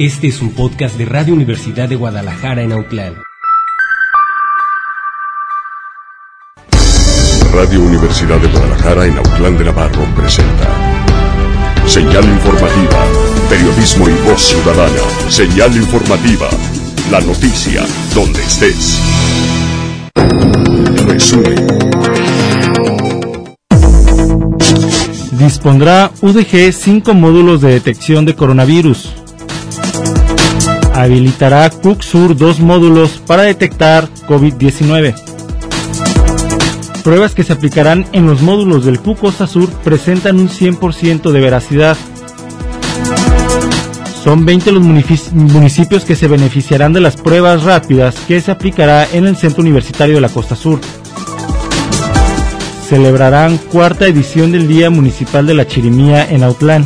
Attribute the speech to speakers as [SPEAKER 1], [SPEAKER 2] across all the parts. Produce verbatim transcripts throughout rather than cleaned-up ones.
[SPEAKER 1] Este es un podcast de Radio Universidad de Guadalajara en Autlán.
[SPEAKER 2] Radio Universidad de Guadalajara en Autlán de Navarro presenta Señal Informativa, periodismo y voz ciudadana. Señal Informativa, la noticia donde estés. Resumen.
[SPEAKER 3] Dispondrá U D G cinco módulos de detección de coronavirus. Habilitará CUCSUR dos módulos para detectar COVID diecinueve. Pruebas que se aplicarán en los módulos del CUCOSASUR presentan un cien por ciento de veracidad. Son veinte los municipios que se beneficiarán de las pruebas rápidas que se aplicará en el Centro Universitario de la Costa Sur. Celebrarán cuarta edición del Día Municipal de la Chirimía en Autlán.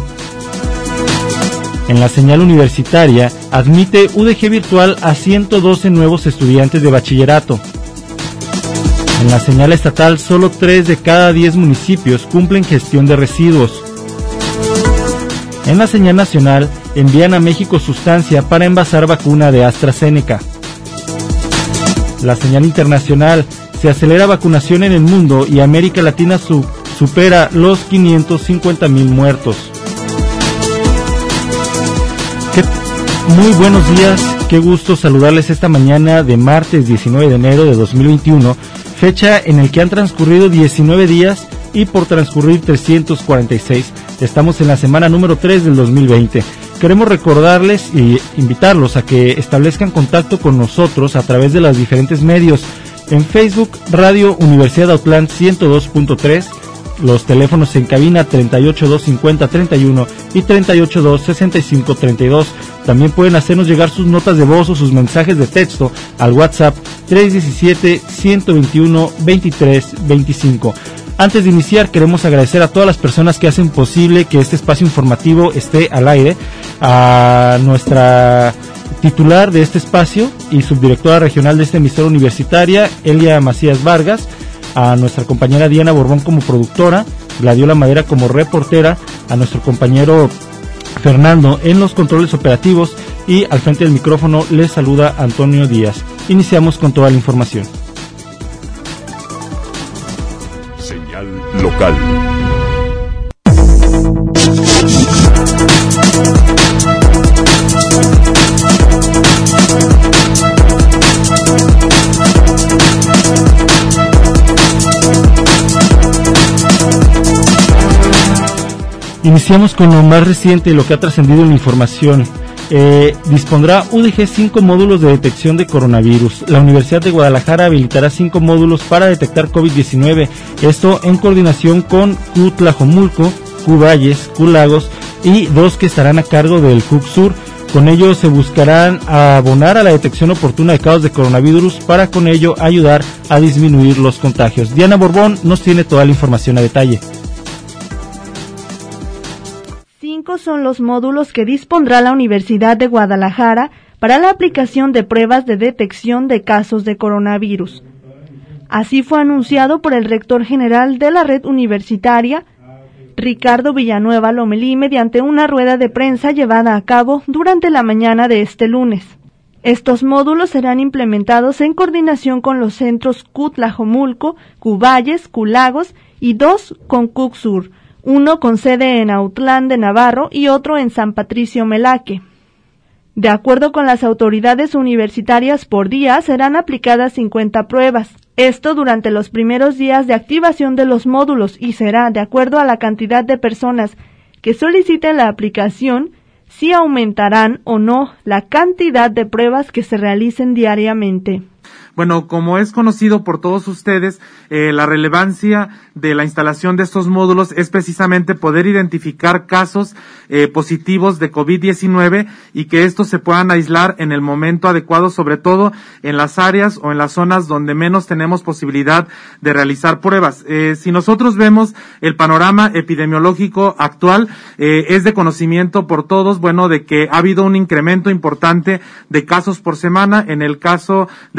[SPEAKER 3] En la señal universitaria, admite U D G virtual a ciento doce nuevos estudiantes de bachillerato. En la señal estatal, solo tres de cada diez municipios cumplen gestión de residuos. En la señal nacional, envían a México sustancia para envasar vacuna de AstraZeneca. La señal internacional, se acelera vacunación en el mundo y América Latina su, supera los quinientos cincuenta mil muertos. ¿Qué? Muy buenos días, qué gusto saludarles esta mañana de martes diecinueve de enero de dos mil veintiuno, fecha en el que han transcurrido diecinueve días y por transcurrir trescientos cuarenta y seis. Estamos en la semana número tres del dos mil veinte. Queremos recordarles y invitarlos a que establezcan contacto con nosotros a través de los diferentes medios. En Facebook, Radio Universidad de Autlán ciento dos punto tres, los teléfonos en cabina treinta y ocho, doscientos cincuenta, treinta y uno y treinta y ocho, doscientos sesenta y cinco, treinta y dos. También pueden hacernos llegar sus notas de voz o sus mensajes de texto al WhatsApp tres uno siete, ciento veintiuno, veintitrés, veinticinco. Antes de iniciar, queremos agradecer a todas las personas que hacen posible que este espacio informativo esté al aire, a nuestra titular de este espacio y subdirectora regional de esta emisora universitaria, Elia Macías Vargas, a nuestra compañera Diana Borbón como productora, Gladiola Madera como reportera, a nuestro compañero Fernando en los controles operativos y al frente del micrófono les saluda Antonio Díaz. Iniciamos con toda la información.
[SPEAKER 2] Señal local.
[SPEAKER 3] Iniciamos con lo más reciente, lo que ha trascendido en la información. Eh, dispondrá U D G cinco módulos de detección de coronavirus. La Universidad de Guadalajara habilitará cinco módulos para detectar COVID diecinueve. Esto en coordinación con CUTLAJOMULCO, CUVALLES, CULAGOS y dos que estarán a cargo del CUCSUR. Con ello se buscarán abonar a la detección oportuna de casos de coronavirus para con ello ayudar a disminuir los contagios. Diana Borbón nos tiene toda la información a detalle.
[SPEAKER 4] Cinco son los módulos que dispondrá la Universidad de Guadalajara para la aplicación de pruebas de detección de casos de coronavirus. Así fue anunciado por el rector general de la red universitaria, Ricardo Villanueva Lomelí, mediante una rueda de prensa llevada a cabo durante la mañana de este lunes. Estos módulos serán implementados en coordinación con los centros CUTLAJOMULCO, CUVALLES, CULAGOS y dos con CUCSUR, uno con sede en Autlán de Navarro y otro en San Patricio Melaque. De acuerdo con las autoridades universitarias, por día serán aplicadas cincuenta pruebas. Esto durante los primeros días de activación de los módulos y será de acuerdo a la cantidad de personas que soliciten la aplicación, si aumentarán o no la cantidad de pruebas que se realicen diariamente.
[SPEAKER 5] Bueno, como es conocido por todos ustedes, eh, la relevancia de la instalación de estos módulos es precisamente poder identificar casos eh, positivos de COVID diecinueve y que estos se puedan aislar en el momento adecuado, sobre todo en las áreas o en las zonas donde menos tenemos posibilidad de realizar pruebas. Eh, si nosotros vemos el panorama epidemiológico actual, eh, es de conocimiento por todos, bueno, de que ha habido un incremento importante de casos por semana. En el caso de la semana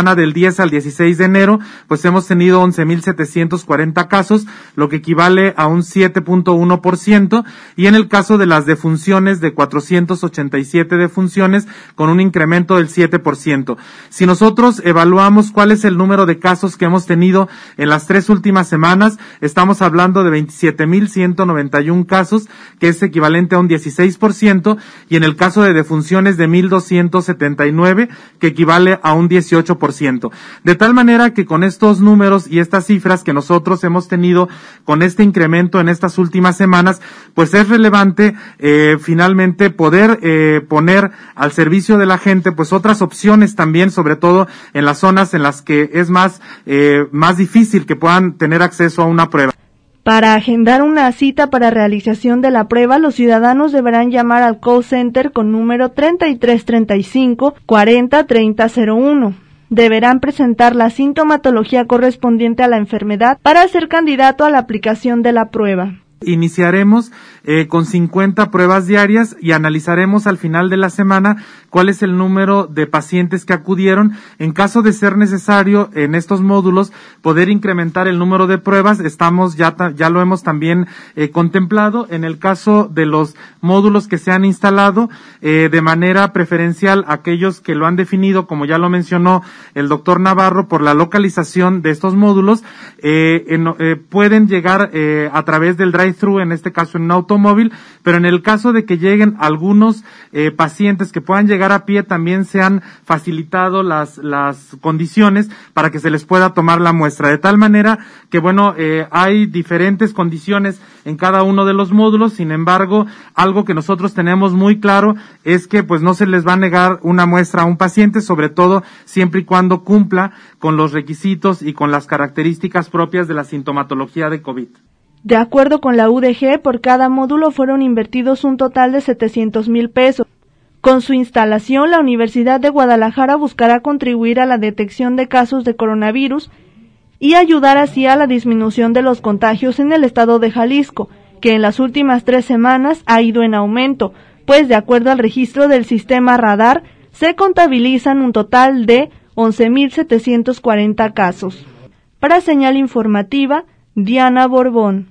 [SPEAKER 5] semana del diez al dieciséis de enero, pues hemos tenido once mil setecientos cuarenta casos, lo que equivale a un siete punto uno por ciento, y en el caso de las defunciones, de cuatrocientas ochenta y siete defunciones, con un incremento del siete por ciento. Si nosotros evaluamos cuál es el número de casos que hemos tenido en las tres últimas semanas, estamos hablando de veintisiete mil ciento noventa y uno casos, que es equivalente a un dieciséis por ciento, y en el caso de defunciones de mil doscientos setenta y nueve, que equivale a un dieciocho por ciento. De tal manera que con estos números y estas cifras que nosotros hemos tenido con este incremento en estas últimas semanas, pues es relevante eh, finalmente poder eh, poner al servicio de la gente pues otras opciones también, sobre todo en las zonas en las que es más eh, más difícil que puedan tener acceso a una prueba.
[SPEAKER 4] Para agendar una cita para realización de la prueba, los ciudadanos deberán llamar al call center con número treinta y tres treinta y cinco cuarenta treinta cero uno. Deberán presentar la sintomatología correspondiente a la enfermedad para ser candidato a la aplicación de la prueba.
[SPEAKER 5] Iniciaremos eh, con cincuenta pruebas diarias y analizaremos al final de la semana cuál es el número de pacientes que acudieron. En caso de ser necesario en estos módulos poder incrementar el número de pruebas, estamos ya ya lo hemos también eh, contemplado. En el caso de los módulos que se han instalado eh, de manera preferencial, aquellos que lo han definido, como ya lo mencionó el doctor Navarro, por la localización de estos módulos, eh, en, eh, pueden llegar eh, a través del drive-thru, en este caso en un automóvil, pero en el caso de que lleguen algunos eh, pacientes que puedan llegar a pie, también se han facilitado las las condiciones para que se les pueda tomar la muestra, de tal manera que bueno, eh, hay diferentes condiciones en cada uno de los módulos. Sin embargo, algo que nosotros tenemos muy claro es que pues no se les va a negar una muestra a un paciente, sobre todo siempre y cuando cumpla con los requisitos y con las características propias de la sintomatología de COVID.
[SPEAKER 4] De acuerdo con la U D G, por cada módulo fueron invertidos un total de setecientos mil pesos. Con su instalación, la Universidad de Guadalajara buscará contribuir a la detección de casos de coronavirus y ayudar así a la disminución de los contagios en el estado de Jalisco, que en las últimas tres semanas ha ido en aumento, pues de acuerdo al registro del sistema Radar, se contabilizan un total de once mil setecientos cuarenta casos. Para Señal Informativa, Diana Borbón.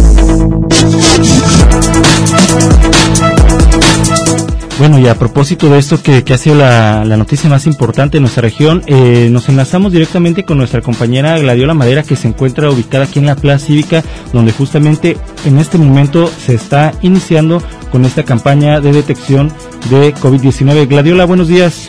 [SPEAKER 3] Bueno, y a propósito de esto que, que ha sido la, la noticia más importante en nuestra región, eh, nos enlazamos directamente con nuestra compañera Gladiola Madera, que se encuentra ubicada aquí en la Plaza Cívica, donde justamente en este momento se está iniciando con esta campaña de detección de COVID diecinueve. Gladiola, buenos días.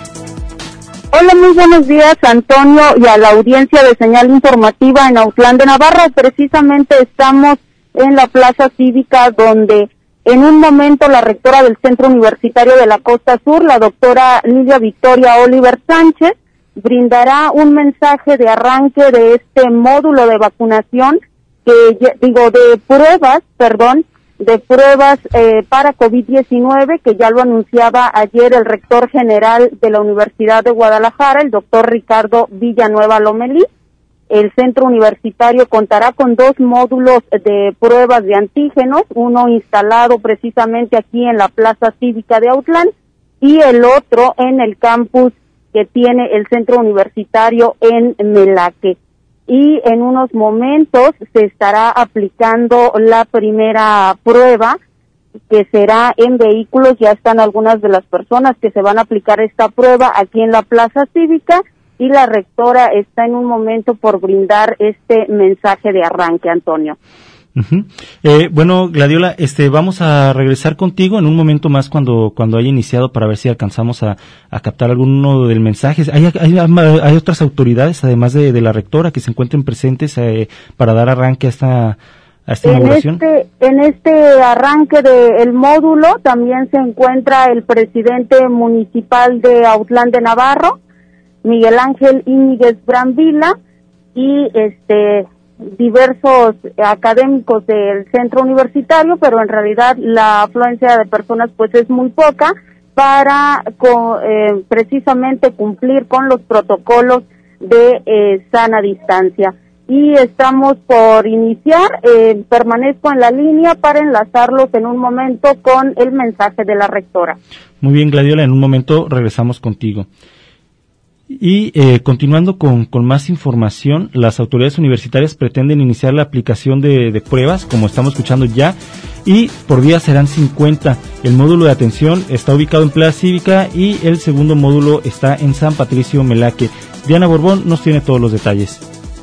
[SPEAKER 6] Hola, muy buenos días, Antonio, y a la audiencia de Señal Informativa en Autlán de Navarro. Precisamente estamos en la Plaza Cívica, donde en un momento la rectora del Centro Universitario de la Costa Sur, la doctora Lidia Victoria Oliver Sánchez, brindará un mensaje de arranque de este módulo de vacunación, que digo, de pruebas, perdón, de pruebas eh, para COVID diecinueve, que ya lo anunciaba ayer el rector general de la Universidad de Guadalajara, el doctor Ricardo Villanueva Lomelí. El centro universitario contará con dos módulos de pruebas de antígenos, uno instalado precisamente aquí en la Plaza Cívica de Autlán y el otro en el campus que tiene el centro universitario en Melaque. Y en unos momentos se estará aplicando la primera prueba, que será en vehículos. Ya están algunas de las personas que se van a aplicar esta prueba aquí en la Plaza Cívica, y la rectora está en un momento por brindar este mensaje de arranque, Antonio.
[SPEAKER 3] Uh-huh. Eh, bueno, Gladiola, este, vamos a regresar contigo en un momento más cuando cuando haya iniciado, para ver si alcanzamos a, a captar alguno del mensaje. ¿Hay, hay, hay otras autoridades, además de, de la rectora, que se encuentren presentes eh, para dar arranque a esta, a esta
[SPEAKER 6] en
[SPEAKER 3] inauguración?
[SPEAKER 6] Este, en este arranque del módulo también se encuentra el presidente municipal de Autlán de Navarro, Miguel Ángel Íñiguez Brambila, y este diversos académicos del centro universitario, pero en realidad la afluencia de personas pues es muy poca para co, eh, precisamente cumplir con los protocolos de eh, sana distancia. Y estamos por iniciar, eh, permanezco en la línea para enlazarlos en un momento con el mensaje de la rectora.
[SPEAKER 3] Muy bien, Gladiola, en un momento regresamos contigo. Y eh, continuando con, con más información, las autoridades universitarias pretenden iniciar la aplicación de, de pruebas, como estamos escuchando ya, y por día serán cincuenta. El módulo de atención está ubicado en Plaza Cívica y el segundo módulo está en San Patricio Melaque. Diana Borbón nos tiene todos los detalles.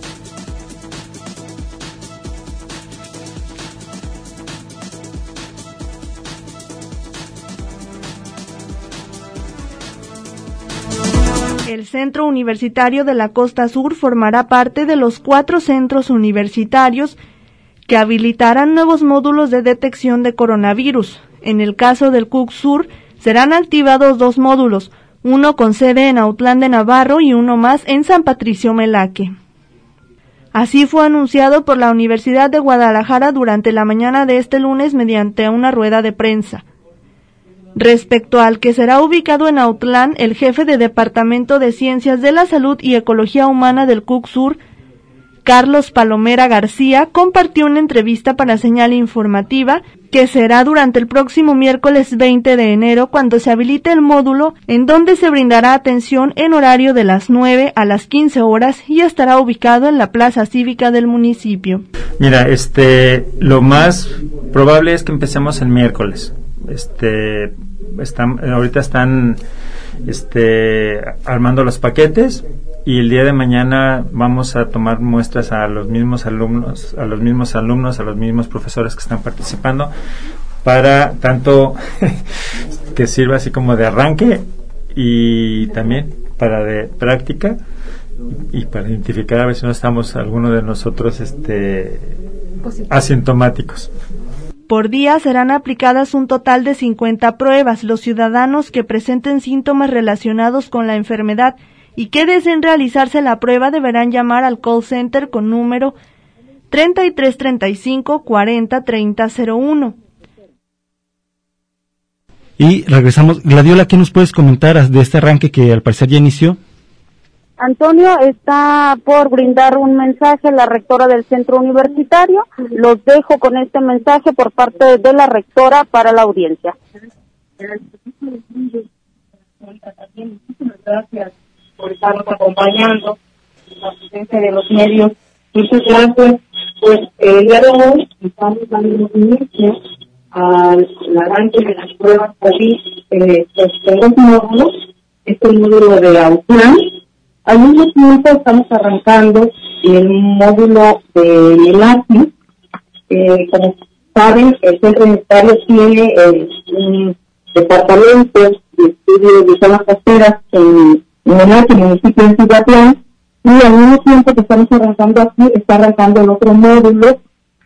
[SPEAKER 4] El Centro Universitario de la Costa Sur formará parte de los cuatro centros universitarios que habilitarán nuevos módulos de detección de coronavirus. En el caso del C U C Sur, serán activados dos módulos, uno con sede en Autlán de Navarro y uno más en San Patricio Melaque. Así fue anunciado por la Universidad de Guadalajara durante la mañana de este lunes mediante una rueda de prensa. Respecto al que será ubicado en Autlán, el jefe de Departamento de Ciencias de la Salud y Ecología Humana del C U C Sur, Carlos Palomera García, compartió una entrevista para Señal Informativa que será durante el próximo miércoles veinte de enero cuando se habilite el módulo en donde se brindará atención en horario de las nueve a las quince horas y estará ubicado en la Plaza Cívica del municipio.
[SPEAKER 7] Mira, este, lo más probable es que empecemos el miércoles. Este, están, ahorita están, este, armando los paquetes y el día de mañana vamos a tomar muestras a los mismos alumnos, a los mismos alumnos, a los mismos profesores que están participando para tanto que sirva así como de arranque y también para de práctica y para identificar a ver si no estamos alguno de nosotros, este, asintomáticos.
[SPEAKER 4] Por día serán aplicadas un total de cincuenta pruebas. Los ciudadanos que presenten síntomas relacionados con la enfermedad y que deseen realizarse la prueba deberán llamar al call center con número treinta y tres treinta y cinco cuarenta treinta cero uno.
[SPEAKER 3] Y regresamos. Gladiola, ¿qué nos puedes comentar de este arranque que al parecer ya inició?
[SPEAKER 6] Antonio, está por brindar un mensaje a la rectora del centro universitario. Los dejo con este mensaje por parte de la rectora para la audiencia.
[SPEAKER 8] Muchísimas gracias por estarnos acompañando en la presencia de los medios. Muchas gracias. Pues el día de hoy estamos dando inicio al arranque de las pruebas COVID eh, pues, en dos módulos. Este es el módulo de Autlán. Al mismo tiempo estamos arrancando el módulo de Melaque. Eh, como saben, el centro universitario tiene eh, un departamento de estudios de zonas costeras en Melaque, municipio de Cihuatlán, y al mismo tiempo que estamos arrancando aquí, está arrancando el otro módulo.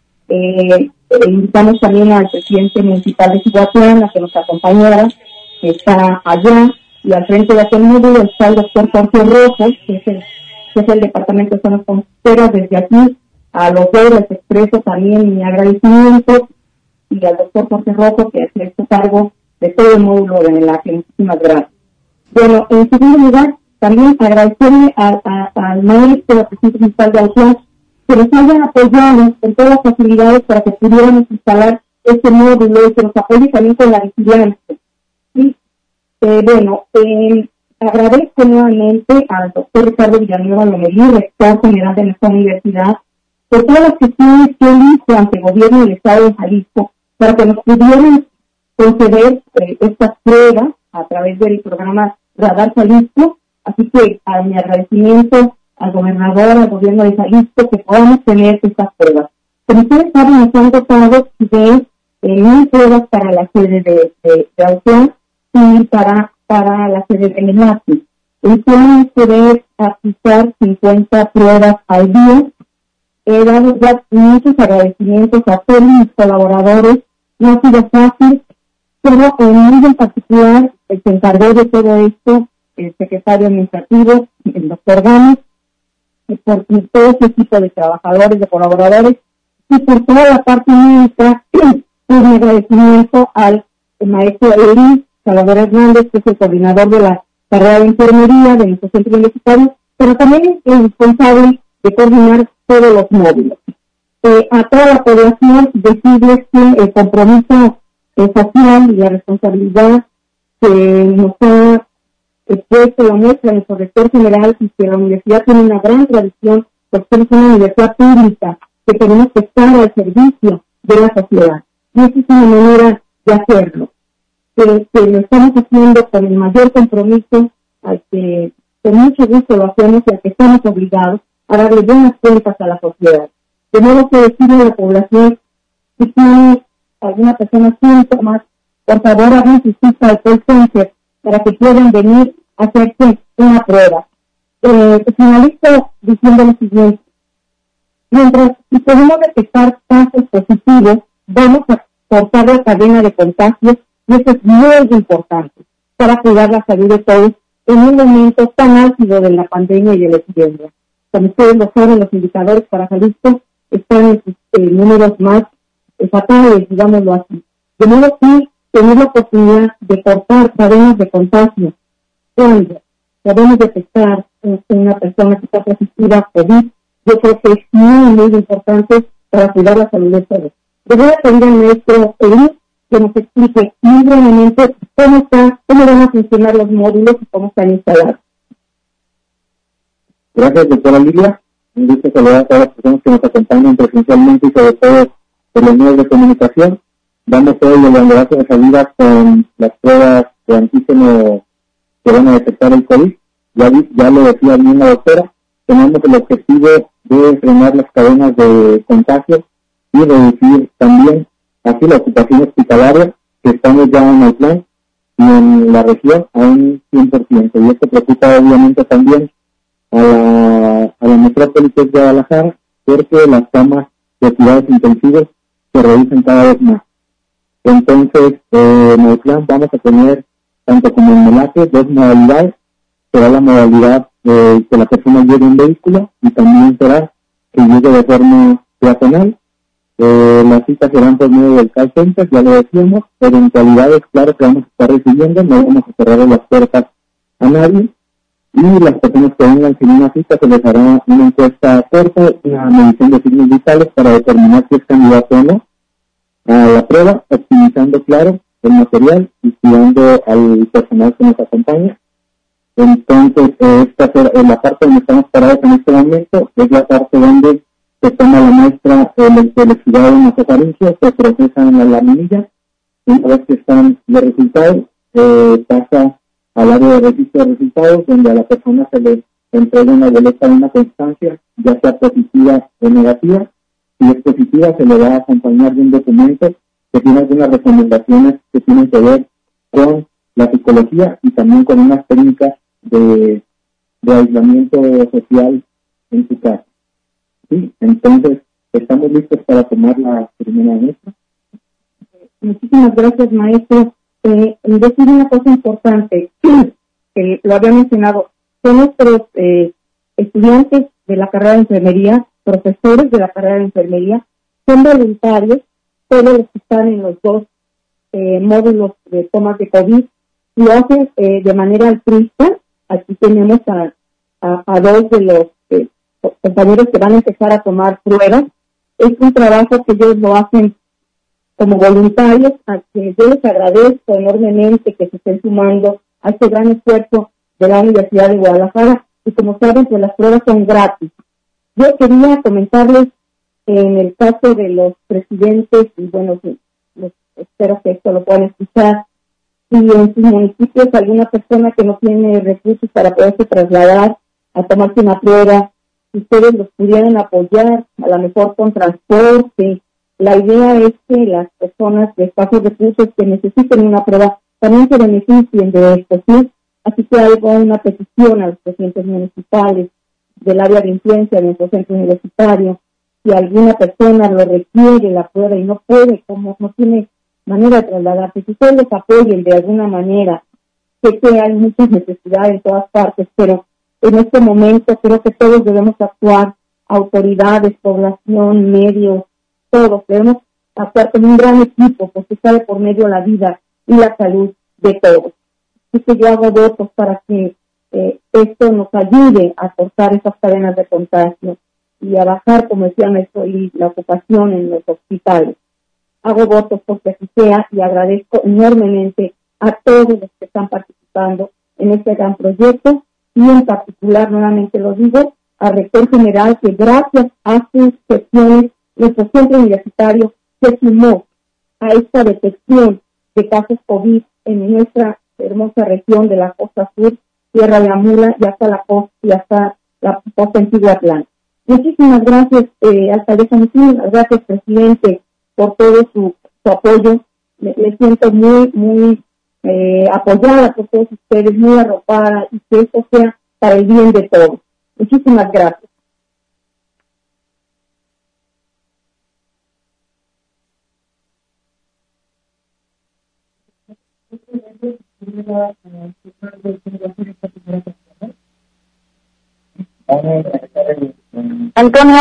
[SPEAKER 8] Eh, invitamos también al presidente municipal de Cihuatlán a que nos acompañara, que está allá. Y al frente de aquel módulo está el doctor Jorge Rojo, que es el, que es el Departamento de Zonas Costeras. Desde aquí, a los dos les expreso también mi agradecimiento, y al doctor Jorge Rojo, que se ha hecho cargo de todo el módulo de Melaque. Muchísimas gracias. Bueno, en segundo lugar, también agradecerle a, a, al maestro, al presidente municipal de Autlán, que nos hayan apoyado en todas las facilidades para que pudiéramos instalar este módulo y que nos apoye también con la vigilancia. Y Eh, bueno, eh, agradezco nuevamente al doctor Ricardo Villanueva Lomelí, rector general de nuestra universidad, por todas las gestiones que él hizo ante el gobierno del estado de Jalisco para que nos pudieran conceder eh, estas pruebas a través del programa Radar Jalisco. Así que a mi agradecimiento al gobernador, al gobierno de Jalisco, que podamos tener estas pruebas. Como ustedes saben, nos han dotado de eh, mil pruebas para la sede de, de, de Autlán y para, para la sede de Melaque. El plan es poder aplicar cincuenta pruebas al día. He dado ya muchos agradecimientos a todos mis colaboradores. No ha sido fácil, pero en muy en particular el que encargó de todo esto, el secretario administrativo, el doctor Gámez, y por todo ese equipo de trabajadores, de colaboradores, y por toda la parte médica, un agradecimiento al maestro Eli Salvador Hernández, que es el coordinador de la carrera de enfermería de nuestro centro universitario, pero también es el responsable de coordinar todos los módulos. Eh, a toda la población decirles que el compromiso eh, social y la responsabilidad que nos ha Después se lo muestra nuestro rector general y que la universidad tiene una gran tradición, porque es una universidad pública, que tenemos que estar al servicio de la sociedad. Y esa es una manera de hacerlo, que, que lo estamos haciendo con el mayor compromiso, al que con mucho gusto lo hacemos y al que estamos obligados a darle buenas cuentas a la sociedad. De modo que decirle a la población, si tiene alguna persona síntomas, por favor hagan su cita al call center para que puedan venir a hacerse una prueba. Eh, finalizo diciendo lo siguiente. Mientras si podemos detectar casos positivos, vamos a cortar la cadena de contagios y eso es muy importante para cuidar la salud de todos en un momento tan álgido de la pandemia y de la epidemia. Como ustedes lo saben, los indicadores para Jalisco están en sus eh, números más eh, fatales, digámoslo así. De modo que tener la oportunidad de cortar cadenas de contagio cuando podemos detectar en una persona que está positiva a COVID, yo creo que es muy, muy importante para cuidar la salud de todos. Le voy a pedir al maestro Elí que nos explique muy brevemente cómo está, cómo van a funcionar los módulos y cómo están instalados.
[SPEAKER 9] Gracias, doctora Lilia. Un gusto saludar a todas las personas que nos acompañan presencialmente y sobre todo por los medios de comunicación. Damos hoy el banderazo de salida con las pruebas de antígeno que van a detectar el COVID. Ya, ya lo decía bien la doctora, tenemos el objetivo de frenar las cadenas de contagio y reducir también así la ocupación hospitalaria, que estamos ya en el plan y en la región a un cien por ciento. Y esto preocupa obviamente también a la, a la metrópoli que es Guadalajara, porque las camas de cuidados intensivos se reducen cada vez más. Entonces, eh, en el plan vamos a tener, tanto como en Melaque, dos modalidades. Será la modalidad eh, que la persona lleve un vehículo y también será que llegue de forma peatonal. Eh, las citas serán por medio del call center, ya lo decíamos. Eventualidades, claro, que vamos a estar recibiendo, no vamos a cerrar las puertas a nadie. Y las personas que vengan sin una cita se les hará una encuesta corta, una medición de signos vitales para determinar si es candidato o no a la prueba, optimizando, claro, el material y cuidando al personal que nos acompaña. Entonces, eh, esta es la parte donde estamos parados en este momento, es la parte donde se toma la muestra eh, de electricidad de nasofaringe, se procesa en la laminilla, y una vez que están los resultados, eh, pasa al área de registro de resultados, donde a la persona se le entrega una boleta de una constancia, ya sea positiva o negativa. Si es positiva, se le va a acompañar de un documento que tiene algunas recomendaciones que tienen que ver con la psicología y también con unas técnicas de, de aislamiento social en su casa. ¿Sí? Entonces, estamos listos para tomar la primera muestra.
[SPEAKER 8] Muchísimas gracias, maestro. Eh, decir una cosa importante, que lo había mencionado, son nuestros eh, estudiantes de la carrera de enfermería, profesores de la carrera de enfermería, son voluntarios, todos los que están en los dos eh, módulos de tomas de COVID, lo hacen eh, de manera altruista. Aquí tenemos a, a, a dos de los eh, compañeros que van a empezar a tomar pruebas. Es un trabajo que ellos lo hacen como voluntarios, a que yo les agradezco enormemente que se estén sumando a este gran esfuerzo de la Universidad de Guadalajara, y como saben, pues las pruebas son gratis. Yo quería comentarles en el caso de los presidentes, y bueno, les, espero que esto lo puedan escuchar, si en sus municipios alguna persona que no tiene recursos para poderse trasladar a tomarse una prueba, si ustedes los pudieran apoyar, a lo mejor con transporte. La idea es que las personas de escasos recursos que necesiten una prueba también se beneficien de esto, ¿sí? Así que hago una petición a los presidentes municipales del área de influencia de nuestro centro universitario. Si alguna persona lo requiere la prueba y no puede, como no tiene manera de trasladarse, si ustedes los apoyen de alguna manera. Sé que hay muchas necesidades en todas partes, pero en este momento creo que todos debemos actuar, autoridades, población, medios, todos debemos actuar como un gran equipo, porque está de por medio la vida y la salud de todos. Así que yo hago votos para que eh, esto nos ayude a cortar esas cadenas de contagio y a bajar, como decía Maestro Lee, la ocupación en los hospitales. Hago votos porque así sea y agradezco enormemente a todos los que están participando
[SPEAKER 6] en este gran proyecto, y en particular, nuevamente lo digo, al rector general, que gracias a sus gestiones, nuestro centro universitario se sumó a esta detección de casos COVID en nuestra hermosa región de la costa sur, Sierra de Amula, y hasta la costa, y hasta la costa antigua Atlántica. Muchísimas gracias, eh, alcaldesa, muchísimas gracias, presidente, por todo su, su apoyo. Me, me siento muy, muy eh, apoyada por todos ustedes, muy arropada, y que esto sea para el bien de todos. Muchísimas gracias. Antonio.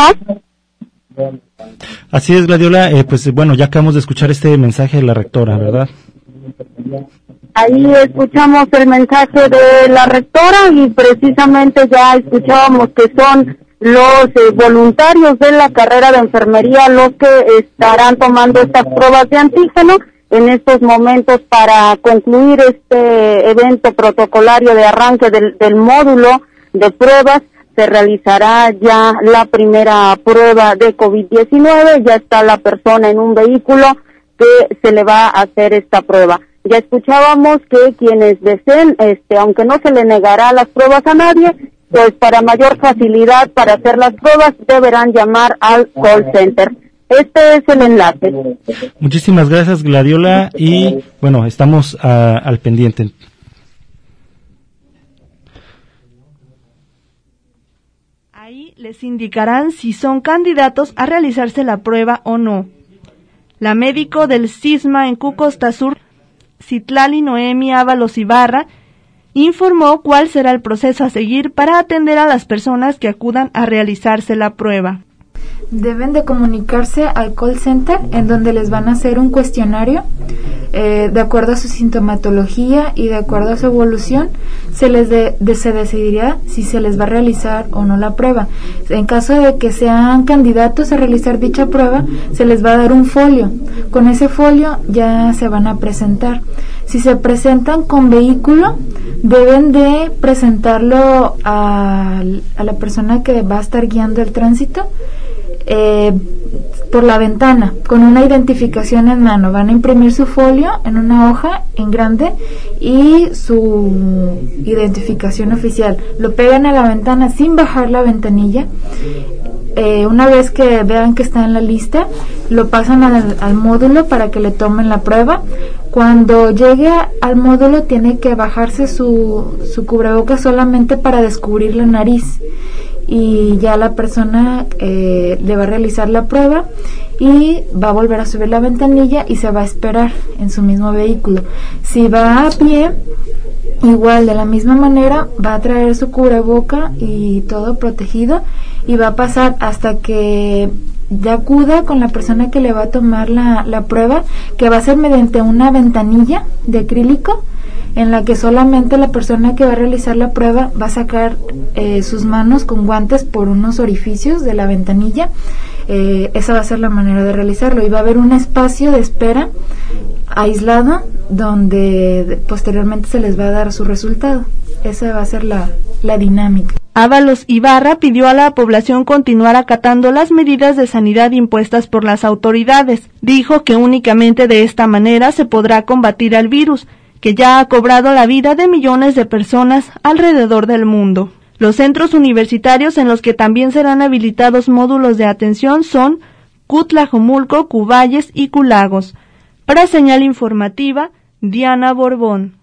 [SPEAKER 3] Así es, Gladiola, eh, pues bueno, ya acabamos de escuchar este mensaje de la rectora, ¿verdad?
[SPEAKER 6] Ahí escuchamos el mensaje de la rectora y precisamente ya escuchábamos que son los eh, voluntarios de la carrera de enfermería los que estarán tomando estas pruebas de antígeno en estos momentos para concluir este evento protocolario de arranque del, del módulo de pruebas. Se realizará ya la primera prueba de COVID diecinueve, ya está la persona en un vehículo que se le va a hacer esta prueba. Ya escuchábamos que quienes deseen, este, aunque no se le negará las pruebas a nadie, pues para mayor facilidad para hacer las pruebas deberán llamar al call center. Este es el enlace.
[SPEAKER 3] Muchísimas gracias, Gladiola, y bueno, estamos a, al pendiente.
[SPEAKER 4] Ahí les indicarán si son candidatos a realizarse la prueba o no. La médico del Cisma en Costa Sur, Citlali Noemi Ábalos Ibarra, informó cuál será el proceso a seguir para atender a las personas que acudan a realizarse la prueba.
[SPEAKER 10] Deben de comunicarse al call center, en donde les van a hacer un cuestionario eh, de acuerdo a su sintomatología y de acuerdo a su evolución se les de, de, se decidirá si se les va a realizar o no la prueba. En caso de que sean candidatos a realizar dicha prueba, se les va a dar un folio. Con ese folio ya se van a presentar. Si se presentan con vehículo, deben de presentarlo a, a la persona que va a estar guiando el tránsito eh, por la ventana, con una identificación en mano. Van a imprimir su folio en una hoja en grande y su identificación oficial. Lo pegan a la ventana sin bajar la ventanilla. Eh, una vez que vean que está en la lista, lo pasan al, al módulo para que le tomen la prueba. Cuando llegue al módulo tiene que bajarse su, su cubrebocas solamente para descubrir la nariz, y ya la persona eh, le va a realizar la prueba y va a volver a subir la ventanilla y se va a esperar en su mismo vehículo. Si va a pie, igual de la misma manera va a traer su cubreboca y todo protegido y va a pasar hasta que ya acuda con la persona que le va a tomar la, la prueba, que va a ser mediante una ventanilla de acrílico en la que solamente la persona que va a realizar la prueba va a sacar eh, sus manos con guantes por unos orificios de la ventanilla. Eh, esa va a ser la manera de realizarlo, y va a haber un espacio de espera aislado donde posteriormente se les va a dar su resultado. Esa va a ser la, la dinámica.
[SPEAKER 4] Ábalos Ibarra pidió a la población continuar acatando las medidas de sanidad impuestas por las autoridades. Dijo que únicamente de esta manera se podrá combatir al virus, que ya ha cobrado la vida de millones de personas alrededor del mundo. Los centros universitarios en los que también serán habilitados módulos de atención son Cutlajomulco, Cuballes y Culagos. Para Señal Informativa, Diana Borbón.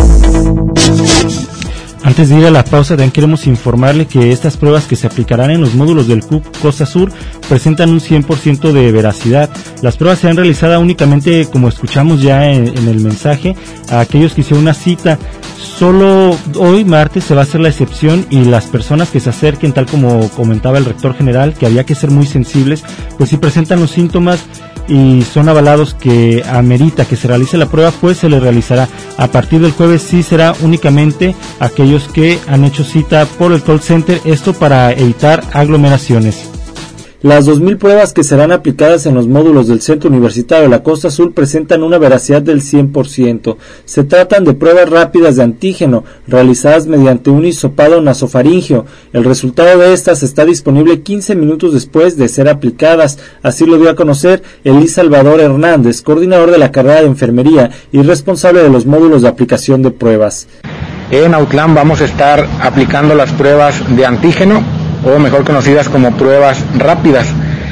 [SPEAKER 3] Antes de ir a la pausa, también queremos informarle que estas pruebas que se aplicarán en los módulos del C U C Costa Sur presentan un cien por ciento de veracidad. Las pruebas serán realizadas únicamente, como escuchamos ya en, en el mensaje, a aquellos que hicieron una cita. Solo hoy, martes, se va a hacer la excepción, y las personas que se acerquen, tal como comentaba el rector general, que había que ser muy sensibles, pues si presentan los síntomas y son avalados que amerita que se realice la prueba, pues se les realizará. A partir del jueves sí será únicamente aquellos que han hecho cita por el call center, esto para evitar aglomeraciones. Las dos mil pruebas que serán aplicadas en los módulos del Centro Universitario de la Costa Azul presentan una veracidad del cien por ciento. Se tratan de pruebas rápidas de antígeno, realizadas mediante un hisopado nasofaringeo. El resultado de estas está disponible quince minutos después de ser aplicadas. Así lo dio a conocer Elí Salvador Hernández, coordinador de la carrera de enfermería y responsable de los módulos de aplicación de pruebas.
[SPEAKER 11] En Autlán vamos a estar aplicando las pruebas de antígeno, o mejor conocidas como pruebas rápidas.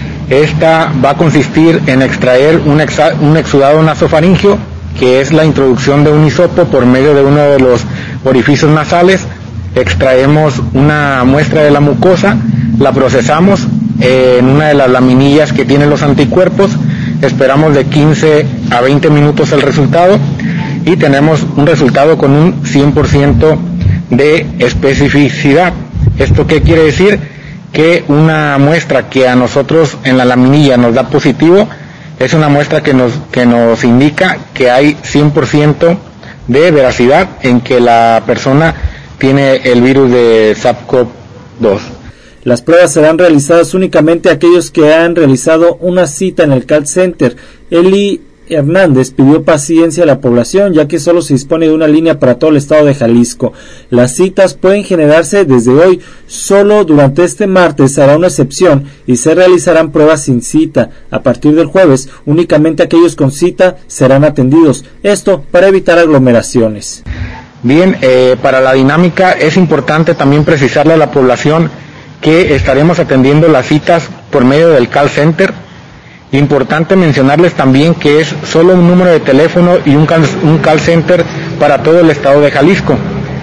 [SPEAKER 11] Esta va a consistir en extraer un, exa, un exudado nasofaringeo, que es la introducción de un hisopo por medio de uno de los orificios nasales. Extraemos una muestra de la mucosa, la procesamos en una de las laminillas que tienen los anticuerpos, esperamos de quince a veinte minutos el resultado y tenemos un resultado con un cien por ciento de especificidad. ¿Esto qué quiere decir? Que una muestra que a nosotros en la laminilla nos da positivo es una muestra que nos, que nos indica que hay cien por ciento de veracidad en que la persona tiene el virus de SARS-CoV dos.
[SPEAKER 3] Las pruebas serán realizadas únicamente a aquellos que han realizado una cita en el call center. Eli Hernández pidió paciencia a la población, ya que solo se dispone de una línea para todo el estado de Jalisco. Las citas pueden generarse desde hoy. Solo durante este martes hará una excepción y se realizarán pruebas sin cita. A partir del jueves, únicamente aquellos con cita serán atendidos. Esto para evitar aglomeraciones.
[SPEAKER 11] Bien, eh, para la dinámica es importante también precisarle a la población que estaremos atendiendo las citas por medio del call center. Importante mencionarles también que es solo un número de teléfono y un call, un call center para todo el estado de Jalisco.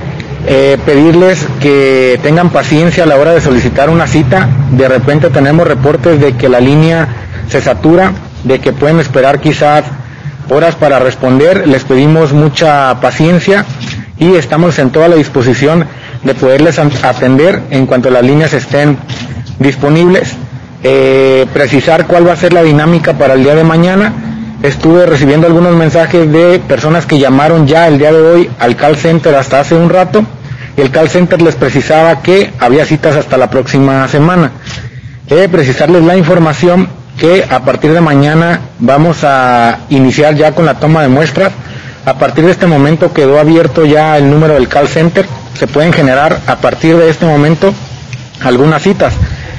[SPEAKER 11] Eh, pedirles que tengan paciencia a la hora de solicitar una cita. De repente tenemos reportes de que la línea se satura, de que pueden esperar quizás horas para responder. Les pedimos mucha paciencia y estamos en toda la disposición de poderles atender en cuanto las líneas estén disponibles. Eh, precisar cuál va a ser la dinámica para el día de mañana. Estuve recibiendo algunos mensajes de personas que llamaron ya el día de hoy al call center hasta hace un rato, y el call center les precisaba que había citas hasta la próxima semana. He de precisarles la información que a partir de mañana vamos a iniciar ya con la toma de muestras. A partir de este momento quedó abierto ya el número del call center. Se pueden generar a partir de este momento algunas citas.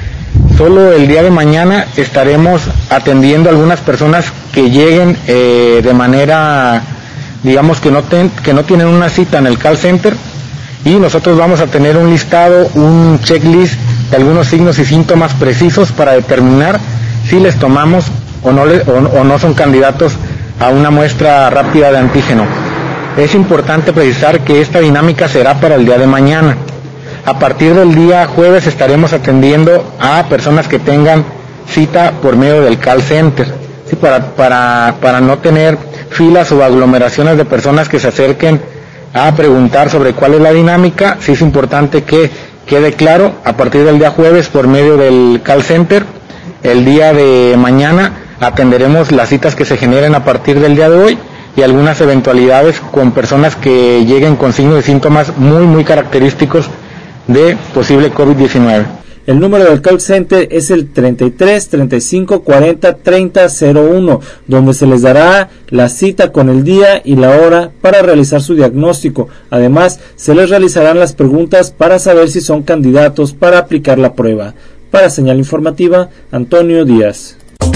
[SPEAKER 11] Solo el día de mañana estaremos atendiendo a algunas personas que lleguen eh, de manera, digamos, que no, ten, que no tienen una cita en el call center, y nosotros vamos a tener un listado, un checklist de algunos signos y síntomas precisos para determinar si les tomamos o no, le, o, o no son candidatos a una muestra rápida de antígeno. Es importante precisar que esta dinámica será para el día de mañana. A partir del día jueves estaremos atendiendo a personas que tengan cita por medio del call center, ¿sí? para, para, para no tener filas o aglomeraciones de personas que se acerquen a preguntar sobre cuál es la dinámica. Sí es importante que quede claro, a partir del día jueves por medio del call center. El día de mañana atenderemos las citas que se generen a partir del día de hoy y algunas eventualidades con personas que lleguen con signos y síntomas muy muy característicos de posible COVID diecinueve.
[SPEAKER 3] El número del call center es el treinta y tres, treinta y cinco, cuarenta, treinta, cero uno, donde se les dará la cita con el día y la hora para realizar su diagnóstico. Además, se les realizarán las preguntas para saber si son candidatos para aplicar la prueba. Para Señal Informativa, Antonio Díaz.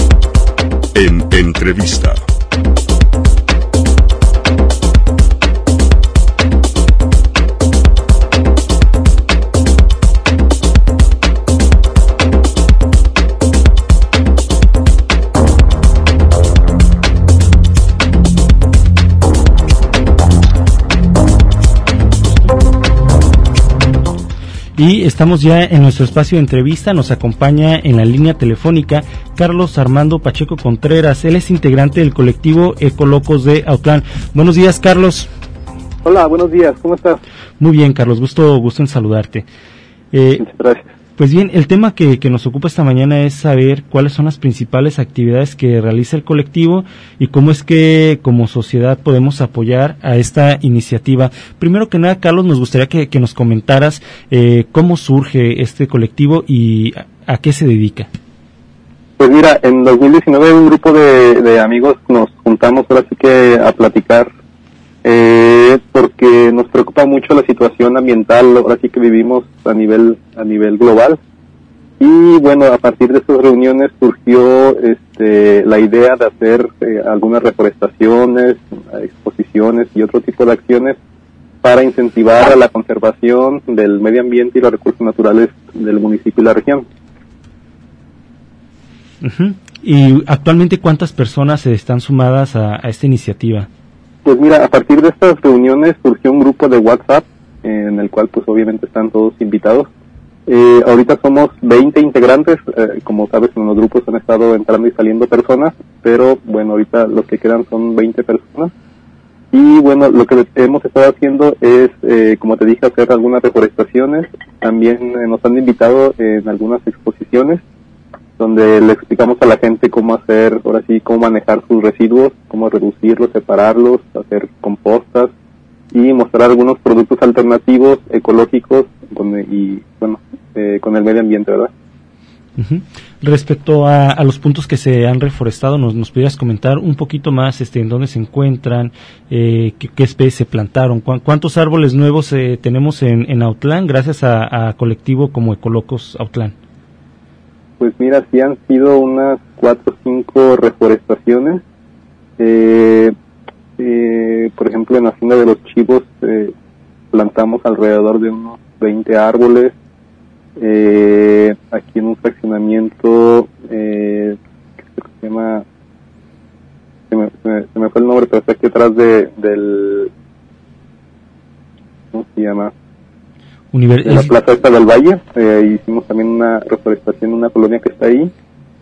[SPEAKER 2] En entrevista.
[SPEAKER 3] Y estamos ya en nuestro espacio de entrevista. Nos acompaña en la línea telefónica Carlos Armando Pacheco Contreras. Él es integrante del colectivo Ecolocos de Autlán. Buenos días, Carlos.
[SPEAKER 12] Hola, buenos días. ¿Cómo estás?
[SPEAKER 3] Muy bien, Carlos. Gusto, gusto en saludarte. Eh,
[SPEAKER 12] Muchas gracias.
[SPEAKER 3] Pues bien, el tema que, que nos ocupa esta mañana es saber cuáles son las principales actividades que realiza el colectivo y cómo es que como sociedad podemos apoyar a esta iniciativa. Primero que nada, Carlos, nos gustaría que, que nos comentaras eh, cómo surge este colectivo y a, a qué se dedica.
[SPEAKER 12] Pues mira, en dos mil diecinueve un grupo de, de amigos nos juntamos ahora sí que a platicar, eh, porque nos preocupa mucho la situación ambiental, ahora sí que vivimos a nivel a nivel global. Y bueno, a partir de estas reuniones surgió este, la idea de hacer eh, algunas reforestaciones, exposiciones y otro tipo de acciones para incentivar a la conservación del medio ambiente y los recursos naturales del municipio y la región.
[SPEAKER 3] Uh-huh. ¿Y actualmente cuántas personas están sumadas a, a esta iniciativa?
[SPEAKER 12] Pues mira, a partir de estas reuniones surgió un grupo de WhatsApp eh, en el cual pues obviamente están todos invitados. Eh, ahorita somos veinte integrantes, eh, como sabes en los grupos han estado entrando y saliendo personas, pero bueno, ahorita los que quedan son veinte personas. Y bueno, lo que hemos estado haciendo es, eh, como te dije, hacer algunas reforestaciones. También eh, nos han invitado en algunas exposiciones donde le explicamos a la gente cómo hacer, ahora sí, cómo manejar sus residuos, cómo reducirlos, separarlos, hacer compostas y mostrar algunos productos alternativos, ecológicos con, y bueno, eh, con el medio ambiente, ¿verdad?
[SPEAKER 3] Uh-huh. Respecto a, a los puntos que se han reforestado, nos, nos pudieras comentar un poquito más este, en dónde se encuentran, eh, qué, qué especies se plantaron, cu- cuántos árboles nuevos eh, tenemos en, en Autlán gracias a, a colectivo como Ecolocos Autlán.
[SPEAKER 12] Pues mira, sí han sido unas cuatro o cinco reforestaciones. Eh, eh, por ejemplo, en la Hacienda de los Chivos eh, plantamos alrededor de unos veinte árboles. Eh, aquí en un fraccionamiento eh, que se llama, se me, se, me, se me fue el nombre, pero está aquí atrás de, del, ¿cómo se llama?
[SPEAKER 3] Univer-
[SPEAKER 12] de la plaza esta del Valle. Eh, hicimos también una reforestación en una colonia que está ahí.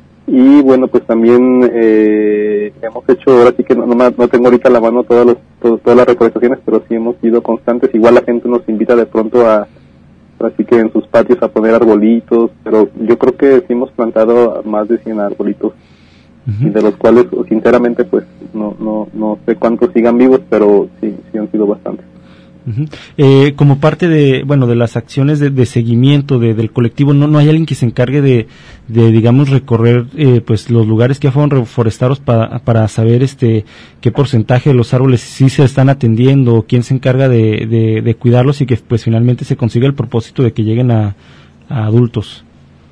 [SPEAKER 12] Y bueno, pues también eh, hemos hecho, ahora sí que no, no, no tengo ahorita a la mano todas, los, todo, todas las reforestaciones, pero sí hemos sido constantes. Igual la gente nos invita de pronto a, así que en sus patios a poner arbolitos, pero yo creo que sí hemos plantado más de cien arbolitos, uh-huh. y de los cuales sinceramente pues no no no sé cuántos sigan vivos, pero sí sí han sido bastantes.
[SPEAKER 3] Uh-huh. Eh, como parte de bueno de las acciones de, de seguimiento de, del colectivo, no no hay alguien que se encargue de, de digamos recorrer eh, pues los lugares que fueron reforestados para para saber este qué porcentaje de los árboles sí se están atendiendo, quién se encarga de, de, de cuidarlos y que pues finalmente se consiga el propósito de que lleguen a, a adultos.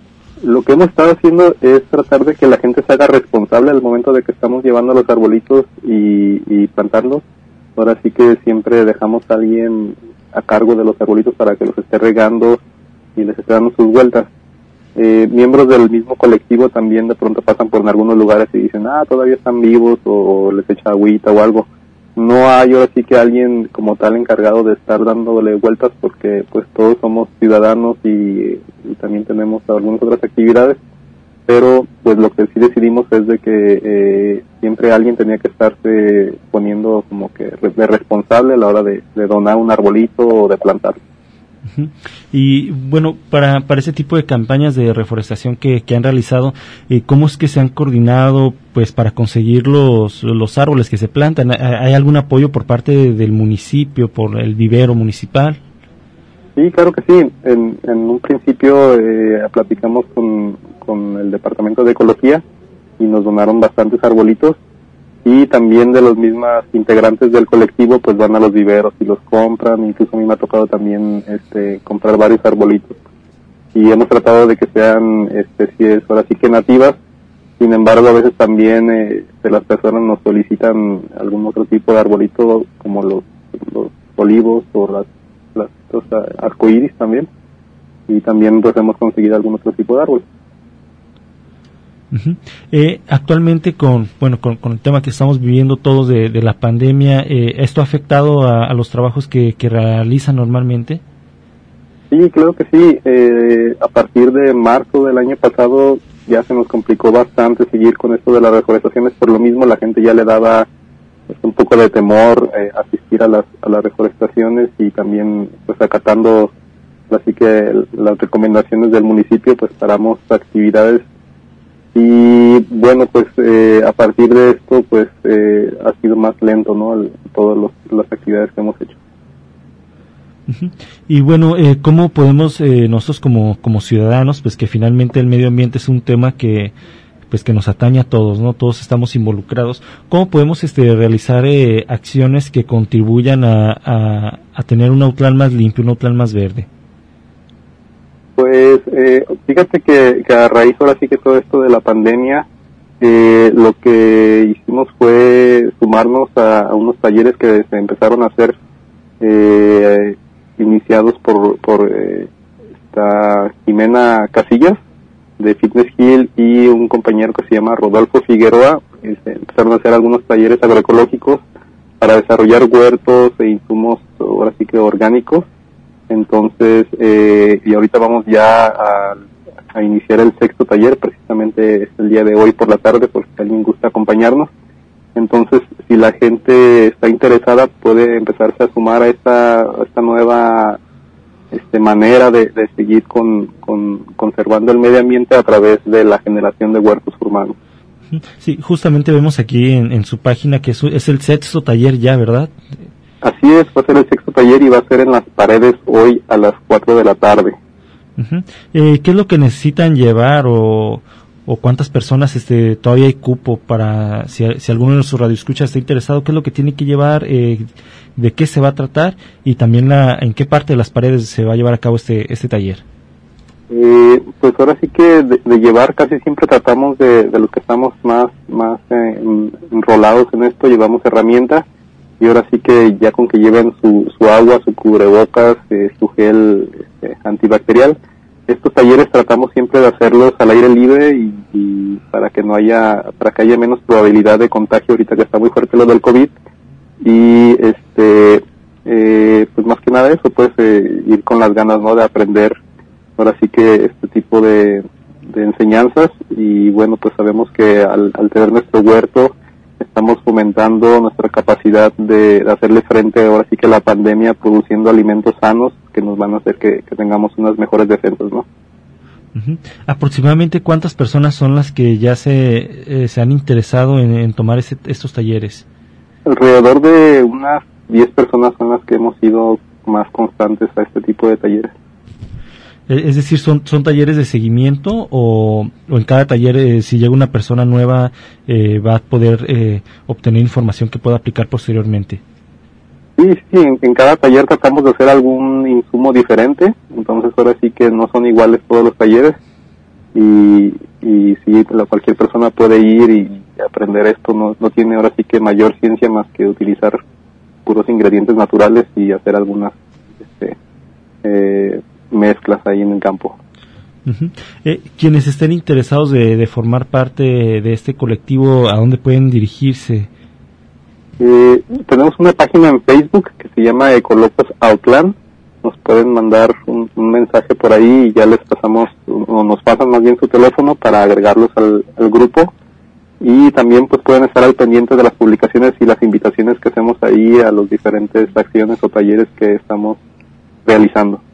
[SPEAKER 12] Lo que hemos estado haciendo es tratar de que la gente se haga responsable al momento de que estamos llevando los arbolitos y, y plantarlos. Ahora sí que siempre dejamos a alguien a cargo de los arbolitos para que los esté regando y les esté dando sus vueltas. Eh, miembros del mismo colectivo también de pronto pasan por algunos lugares y dicen, ah, todavía están vivos, o les echa agüita o algo. No hay ahora sí que alguien como tal encargado de estar dándole vueltas, porque pues todos somos ciudadanos y, y también tenemos algunas otras actividades. Pero pues lo que sí decidimos es de que eh, siempre alguien tenía que estarse poniendo como que de responsable a la hora de, de donar un arbolito o de plantar.
[SPEAKER 3] Uh-huh. Y bueno, para para ese tipo de campañas de reforestación que, que han realizado, eh, ¿cómo es que se han coordinado pues para conseguir los los árboles que se plantan? ¿Hay algún apoyo por parte de, del municipio, por el vivero municipal?
[SPEAKER 12] Sí, claro que sí. En, en un principio eh, platicamos con, con el Departamento de Ecología y nos donaron bastantes arbolitos, y también de los mismas integrantes del colectivo pues van a los viveros y los compran. Incluso a mí me ha tocado también este comprar varios arbolitos, y hemos tratado de que sean especies ahora sí que nativas. Sin embargo, a veces también eh, de las personas nos solicitan algún otro tipo de arbolito, como los, los olivos o las las los arcoíris también, y también pues hemos conseguido algún otro tipo de árbol.
[SPEAKER 3] Uh-huh. Eh, actualmente con bueno con, con el tema que estamos viviendo todos de, de la pandemia, eh, ¿esto ha afectado a, a los trabajos que, que realizan normalmente?
[SPEAKER 12] Sí, claro que sí. Eh, a partir de marzo del año pasado ya se nos complicó bastante seguir con esto de las reforestaciones. Por lo mismo la gente ya le daba pues, un poco de temor eh, asistir a las a las reforestaciones, y también pues acatando así que las recomendaciones del municipio pues paramos actividades. Y bueno, pues eh, a partir de esto pues eh, ha sido más lento, ¿no? El, todas las actividades que hemos hecho.
[SPEAKER 3] Uh-huh. Y bueno, eh, ¿cómo podemos eh, nosotros como como ciudadanos, pues que finalmente el medio ambiente es un tema que pues que nos atañe a todos, ¿no? Todos estamos involucrados. ¿Cómo podemos este realizar eh, acciones que contribuyan a, a, a tener un Autlán más limpio, un Autlán más verde?
[SPEAKER 12] Pues eh, fíjate que, que a raíz ahora sí que todo esto de la pandemia, eh, lo que hicimos fue sumarnos a, a unos talleres que se empezaron a hacer, eh, iniciados por, por eh, esta Jimena Casillas de Fitness Hill y un compañero que se llama Rodolfo Figueroa. Este, empezaron a hacer algunos talleres agroecológicos para desarrollar huertos e insumos ahora sí que orgánicos. Entonces, eh, y ahorita vamos ya a, a iniciar el sexto taller, precisamente es el día de hoy por la tarde, por si alguien gusta acompañarnos. Entonces, si la gente está interesada, puede empezarse a sumar a esta, a esta nueva este, manera de, de seguir con, con, conservando el medio ambiente a través de la generación de huertos urbanos.
[SPEAKER 3] Sí, justamente vemos aquí en, en su página que es, es el sexto taller ya, ¿verdad?
[SPEAKER 12] Así es, va a ser el sexto taller y va a ser en las paredes hoy a las cuatro de la tarde.
[SPEAKER 3] Uh-huh. Eh, ¿Qué es lo que necesitan llevar o, o cuántas personas este todavía hay cupo para, si, si alguno de sus radioescuchas está interesado, qué es lo que tiene que llevar, eh, de qué se va a tratar y también la, en qué parte de las paredes se va a llevar a cabo este, este taller?
[SPEAKER 12] Eh, pues ahora sí que de, de llevar casi siempre tratamos de, de los que estamos más, más eh, enrolados en esto, llevamos herramientas. Y ahora sí que ya con que lleven su, su agua, su cubrebocas, eh, su gel eh, antibacterial. Estos talleres tratamos siempre de hacerlos al aire libre y, y para que no haya, para que haya menos probabilidad de contagio ahorita que está muy fuerte lo del COVID. Y este, eh, pues más que nada eso, pues eh, ir con las ganas, ¿no? De aprender ahora sí que este tipo de, de enseñanzas. Y bueno, pues sabemos que al, al tener nuestro huerto, estamos fomentando nuestra capacidad de, de hacerle frente ahora sí que a la pandemia produciendo alimentos sanos que nos van a hacer que, que tengamos unas mejores defensas, ¿no?
[SPEAKER 3] Uh-huh. ¿Aproximadamente cuántas personas son las que ya se, eh, se han interesado en, en tomar ese, estos talleres?
[SPEAKER 12] Alrededor de unas diez personas son las que hemos sido más constantes a este tipo de talleres.
[SPEAKER 3] Es decir, ¿son, son talleres de seguimiento o, o en cada taller, eh, si llega una persona nueva, eh, va a poder eh, obtener información que pueda aplicar posteriormente?
[SPEAKER 12] Sí, sí, en, en cada taller tratamos de hacer algún insumo diferente, entonces ahora sí que no son iguales todos los talleres y, y sí, cualquier persona puede ir y aprender esto, no, no tiene ahora sí que mayor ciencia más que utilizar puros ingredientes naturales y hacer algunas este, eh, mezclas ahí en el campo.
[SPEAKER 3] Uh-huh. Eh, quienes estén interesados de, de formar parte de este colectivo, ¿a dónde pueden dirigirse?
[SPEAKER 12] Eh, tenemos una página en Facebook que se llama Ecolocos Autlán. Nos pueden mandar un, un mensaje por ahí y ya les pasamos, o nos pasan más bien su teléfono para agregarlos al, al grupo. Y también pues pueden estar al pendiente de las publicaciones y las invitaciones que hacemos ahí a las diferentes acciones o talleres que estamos realizando.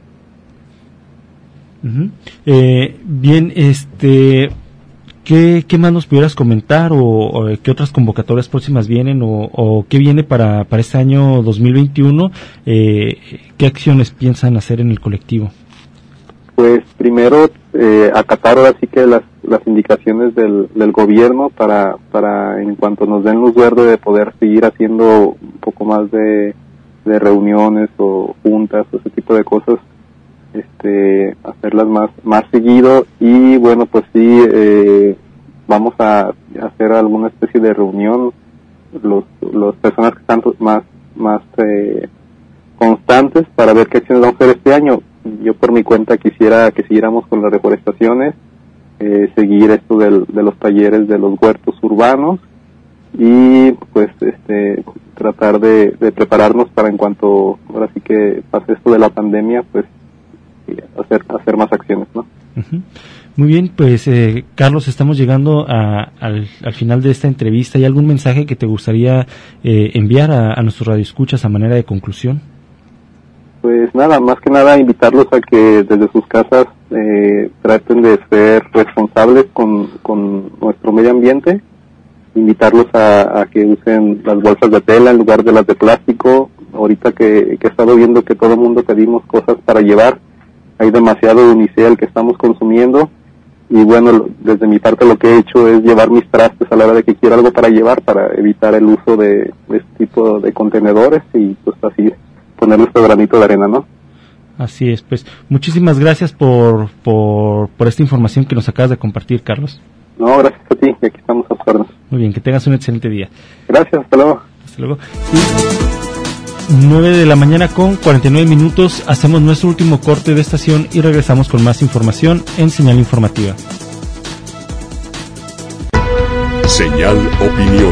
[SPEAKER 3] Uh-huh. Eh, bien, este, ¿qué, ¿qué más nos pudieras comentar o, o qué otras convocatorias próximas vienen o, o qué viene para, para este año dos mil veintiuno? Eh, ¿Qué acciones piensan hacer en el colectivo?
[SPEAKER 12] Pues primero eh, acatar ahora sí que las, las indicaciones del, del gobierno para, para en cuanto nos den luz verde de poder seguir haciendo un poco más de, de reuniones o juntas o ese tipo de cosas. Este, hacerlas más más seguido y bueno pues sí eh, vamos a hacer alguna especie de reunión los los personas que están más más eh, constantes para ver qué acciones vamos a hacer este año. Yo por mi cuenta quisiera que siguiéramos con las reforestaciones, eh, seguir esto del, de los talleres de los huertos urbanos y pues este tratar de, de prepararnos para en cuanto ahora sí que pase esto de la pandemia pues hacer hacer más acciones, ¿no?
[SPEAKER 3] Uh-huh. Muy bien, pues eh, Carlos, estamos llegando a, al, al final de esta entrevista. ¿Hay algún mensaje que te gustaría eh, enviar a, a nuestros radioescuchas a manera de conclusión?
[SPEAKER 12] Pues nada, más que nada invitarlos a que desde sus casas eh, traten de ser responsables con, con nuestro medio ambiente, invitarlos a, a que usen las bolsas de tela en lugar de las de plástico. Ahorita que, que he estado viendo que todo el mundo pedimos cosas para llevar, hay demasiado unicel que estamos consumiendo y bueno, lo, desde mi parte lo que he hecho es llevar mis trastes a la hora de que quiero algo para llevar, para evitar el uso de, de este tipo de contenedores y pues así poner nuestro granito de arena, ¿no?
[SPEAKER 3] Así es, pues muchísimas gracias por, por, por esta información que nos acabas de compartir, Carlos.
[SPEAKER 12] No, gracias a ti, aquí estamos a sus órdenes.
[SPEAKER 3] Muy bien, que tengas un excelente día.
[SPEAKER 12] Gracias, hasta luego.
[SPEAKER 3] Hasta luego. Y nueve de la mañana con cuarenta y nueve minutos, hacemos nuestro último corte de estación y regresamos con más información en Señal Informativa.
[SPEAKER 2] Señal Opinión.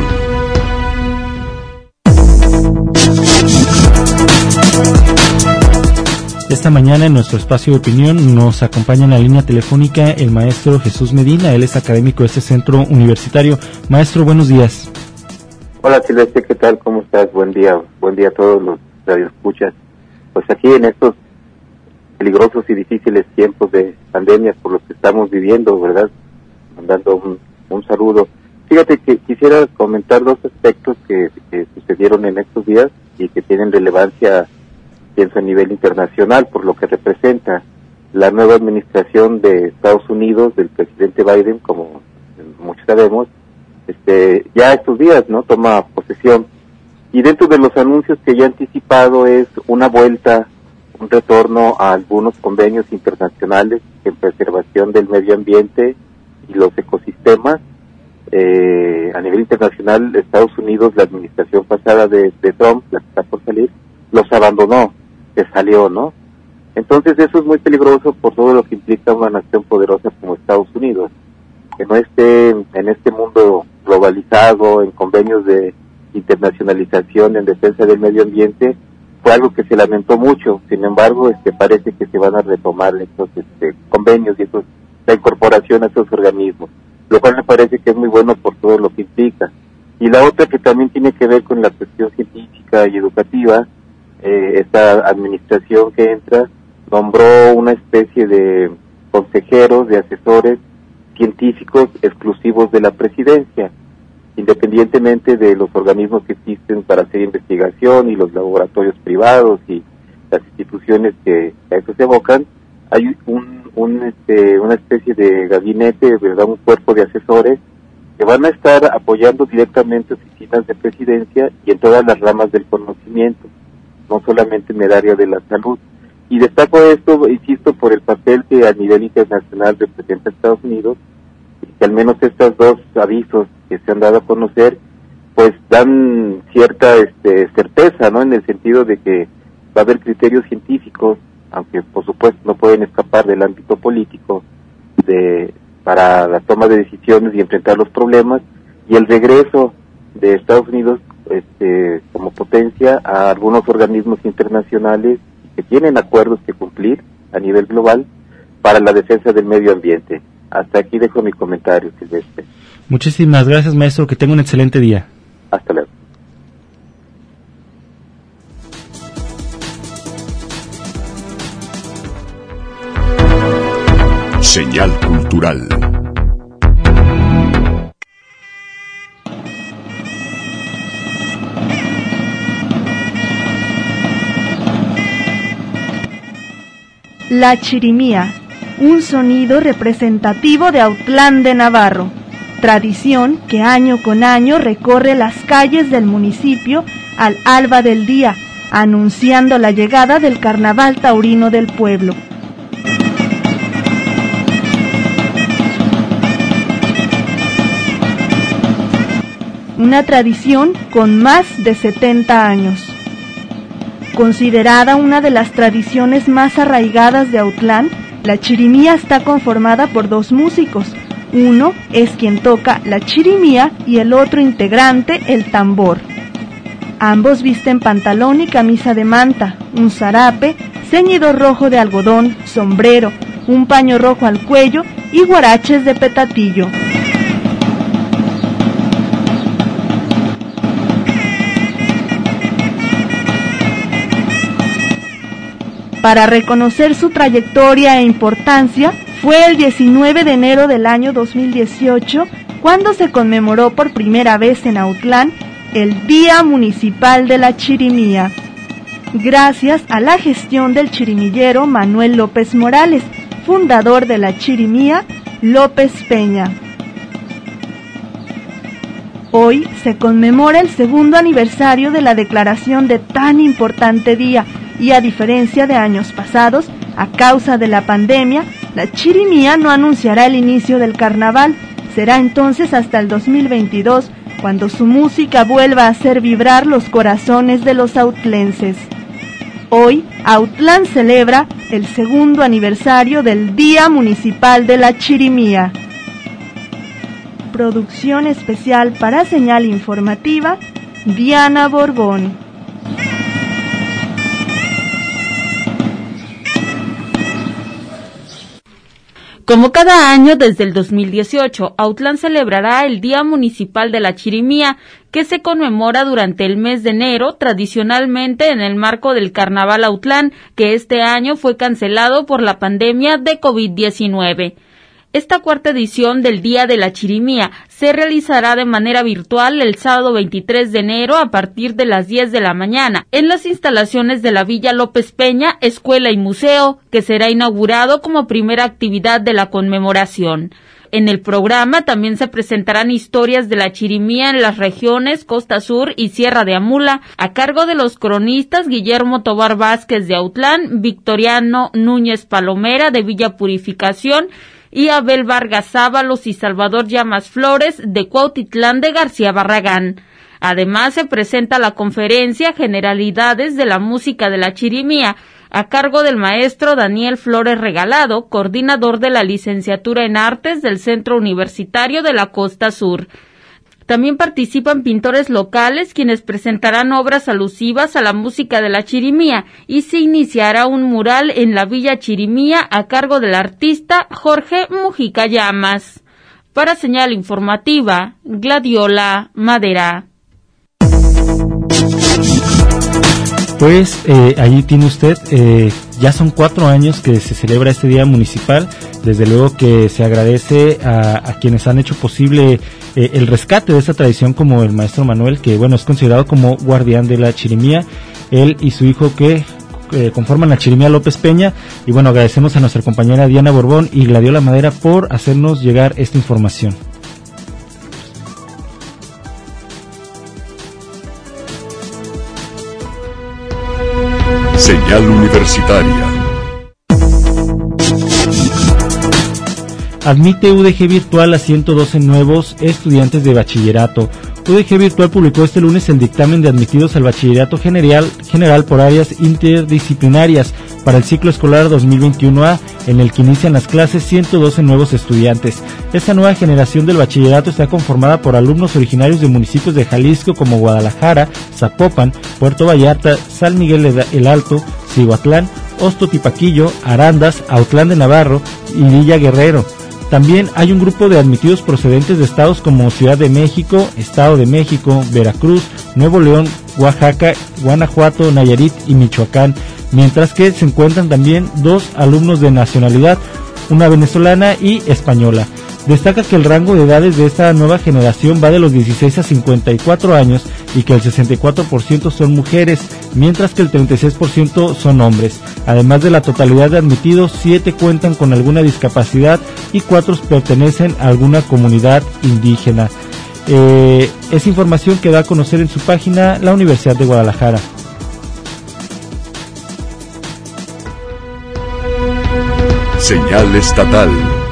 [SPEAKER 3] Esta mañana en nuestro espacio de opinión nos acompaña en la línea telefónica el maestro Jesús Medina. Él es académico de este centro universitario. Maestro, buenos días.
[SPEAKER 13] Hola Silvestre, ¿qué tal? ¿Cómo estás? Buen día, buen día a todos los radioescuchas. Pues aquí en estos peligrosos y difíciles tiempos de pandemias por los que estamos viviendo, ¿verdad? Mandando un, un saludo. Fíjate que quisiera comentar dos aspectos que, que sucedieron en estos días y que tienen relevancia, pienso, a nivel internacional, por lo que representa la nueva administración de Estados Unidos, del presidente Biden, como muchos sabemos, este, ya estos días, ¿no? Toma posesión. Y dentro de los anuncios que ya ha anticipado es una vuelta, un retorno a algunos convenios internacionales en preservación del medio ambiente y los ecosistemas. Eh, a nivel internacional, Estados Unidos, la administración pasada de, de Trump, la que está por salir, los abandonó, se salió, ¿no? Entonces eso es muy peligroso por todo lo que implica una nación poderosa como Estados Unidos, que no esté en este mundo globalizado, en convenios de internacionalización en defensa del medio ambiente, fue algo que se lamentó mucho. Sin embargo, este parece que se van a retomar estos este, convenios y estos, la incorporación a esos organismos, lo cual me parece que es muy bueno por todo lo que implica. Y la otra que también tiene que ver con la cuestión científica y educativa, eh, esta administración que entra nombró una especie de consejeros, de asesores científicos exclusivos de la presidencia, independientemente de los organismos que existen para hacer investigación y los laboratorios privados y las instituciones que a eso se evocan. Hay un, un este, una especie de gabinete, ¿verdad? Un cuerpo de asesores que van a estar apoyando directamente oficinas de presidencia y en todas las ramas del conocimiento, no solamente en el área de la salud. Y destaco esto, insisto, por el papel que a nivel internacional representa Estados Unidos, y que al menos estos dos avisos que se han dado a conocer, pues dan cierta este, certeza, ¿no? En el sentido de que va a haber criterios científicos, aunque por supuesto no pueden escapar del ámbito político, de para la toma de decisiones y enfrentar los problemas, y el regreso de Estados Unidos este, como potencia a algunos organismos internacionales que tienen acuerdos que cumplir a nivel global para la defensa del medio ambiente. Hasta aquí dejo mi comentario, Silvestre.
[SPEAKER 3] Muchísimas gracias, maestro, que tenga un excelente día.
[SPEAKER 13] Hasta luego.
[SPEAKER 2] Señal cultural.
[SPEAKER 4] La chirimía, un sonido representativo de Autlán de Navarro, tradición que año con año recorre las calles del municipio al alba del día, anunciando la llegada del carnaval taurino del pueblo. Una tradición con más de setenta años. Considerada una de las tradiciones más arraigadas de Autlán, la chirimía está conformada por dos músicos. Uno es quien toca la chirimía y el otro integrante el tambor. Ambos visten pantalón y camisa de manta, un zarape, ceñido rojo de algodón, sombrero, un paño rojo al cuello y guaraches de petatillo. Para reconocer su trayectoria e importancia, fue el diecinueve de enero del año dos mil dieciocho cuando se conmemoró por primera vez en Autlán el Día Municipal de la Chirimía, gracias a la gestión del chirimillero Manuel López Morales, fundador de la chirimía, López Peña. Hoy se conmemora el segundo aniversario de la declaración de tan importante día y, a diferencia de años pasados, a causa de la pandemia, la Chirimía no anunciará el inicio del carnaval. Será entonces hasta el dos mil veintidós cuando su música vuelva a hacer vibrar los corazones de los autlenses. Hoy, Autlán celebra el segundo aniversario del Día Municipal de la Chirimía. Producción especial para Señal Informativa, Diana Borbón.
[SPEAKER 14] Como cada año desde el dos mil dieciocho, Autlán celebrará el Día Municipal de la Chirimía, que se conmemora durante el mes de enero, tradicionalmente en el marco del Carnaval Autlán, que este año fue cancelado por la pandemia de COVID diecinueve. Esta cuarta edición del Día de la Chirimía se realizará de manera virtual el sábado veintitrés de enero a partir de las diez de la mañana en las instalaciones de la Villa López Peña, Escuela y Museo, que será inaugurado como primera actividad de la conmemoración. En el programa también se presentarán historias de la Chirimía en las regiones Costa Sur y Sierra de Amula, a cargo de los cronistas Guillermo Tobar Vázquez de Autlán, Victoriano Núñez Palomera de Villa Purificación y Abel Vargas Ábalos y Salvador Llamas Flores de Cuautitlán de García Barragán. Además, se presenta la conferencia Generalidades de la Música de la Chirimía, a cargo del maestro Daniel Flores Regalado, coordinador de la Licenciatura en Artes del Centro Universitario de la Costa Sur. También participan pintores locales, quienes presentarán obras alusivas a la música de la Chirimía, y se iniciará un mural en la Villa Chirimía a cargo del artista Jorge Mujica Llamas. Para Señal Informativa, Gladiola Madera.
[SPEAKER 3] Pues eh, allí tiene usted, eh, ya son cuatro años que se celebra este día municipal. Desde luego que se agradece a, a quienes han hecho posible eh, el rescate de esta tradición, como el maestro Manuel, que bueno, es considerado como guardián de la Chirimía, él y su hijo que eh, conforman la Chirimía López Peña. Y bueno, agradecemos a nuestra compañera Diana Borbón y Gladiola Madera por hacernos llegar esta información.
[SPEAKER 2] Señal Universitaria.
[SPEAKER 3] Admite U D G Virtual a ciento doce nuevos estudiantes de bachillerato. U D G Virtual publicó este lunes el dictamen de admitidos al bachillerato general, general por áreas interdisciplinarias para el ciclo escolar dos mil veintiuno A, en el que inician las clases ciento doce nuevos estudiantes. Esta nueva generación del bachillerato está conformada por alumnos originarios de municipios de Jalisco como Guadalajara, Zapopan, Puerto Vallarta, San Miguel el Alto, Cihuatlán, Ostotipaquillo, Arandas, Autlán de Navarro y Villa Guerrero. También hay un grupo de admitidos procedentes de estados como Ciudad de México, Estado de México, Veracruz, Nuevo León, Oaxaca, Guanajuato, Nayarit y Michoacán, mientras que se encuentran también dos alumnos de nacionalidad, una venezolana y española. Destaca que el rango de edades de esta nueva generación va de los dieciséis a cincuenta y cuatro años y que el sesenta y cuatro por ciento son mujeres, mientras que el treinta y seis por ciento son hombres. Además de la totalidad de admitidos, siete cuentan con alguna discapacidad y cuatro pertenecen a alguna comunidad indígena. Eh, es información que da a conocer en su página la Universidad de Guadalajara.
[SPEAKER 2] Señal estatal.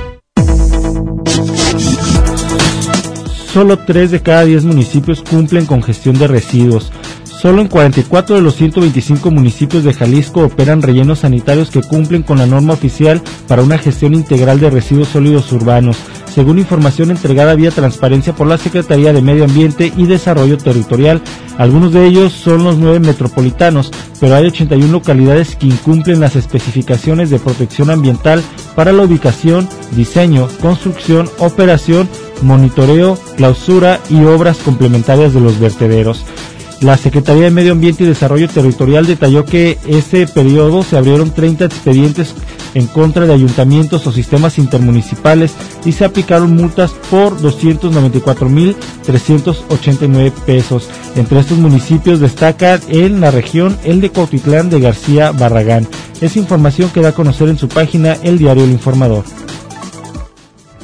[SPEAKER 3] Solo tres de cada diez municipios cumplen con gestión de residuos. Solo en cuarenta y cuatro de los ciento veinticinco municipios de Jalisco operan rellenos sanitarios que cumplen con la norma oficial para una gestión integral de residuos sólidos urbanos, según información entregada vía transparencia por la Secretaría de Medio Ambiente y Desarrollo Territorial. Algunos de ellos son los nueve metropolitanos, pero hay ochenta y una localidades que incumplen las especificaciones de protección ambiental para la ubicación, diseño, construcción, operación, monitoreo, clausura y obras complementarias de los vertederos. La Secretaría de Medio Ambiente y Desarrollo Territorial detalló que ese periodo se abrieron treinta expedientes en contra de ayuntamientos o sistemas intermunicipales y se aplicaron multas por doscientos noventa y cuatro mil trescientos ochenta y nueve pesos. Entre estos municipios destaca en la región el de Cuautitlán de García Barragán. Es información que da a conocer en su página el diario El Informador.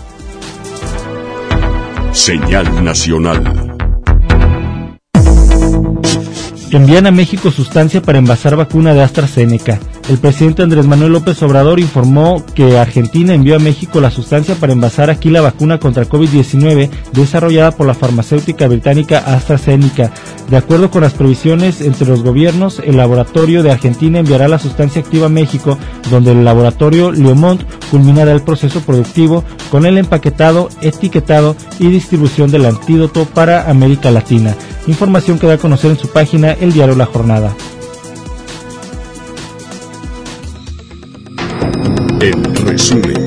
[SPEAKER 2] Señal nacional.
[SPEAKER 3] Envían a México sustancia para envasar vacuna de AstraZeneca. El presidente Andrés Manuel López Obrador informó que Argentina envió a México la sustancia para envasar aquí la vacuna contra COVID diecinueve desarrollada por la farmacéutica británica AstraZeneca. De acuerdo con las previsiones entre los gobiernos, el laboratorio de Argentina enviará la sustancia activa a México, donde el laboratorio Leomont culminará el proceso productivo con el empaquetado, etiquetado y distribución del antídoto para América Latina. Información que da a conocer en su página el diario La Jornada.
[SPEAKER 2] En resumen,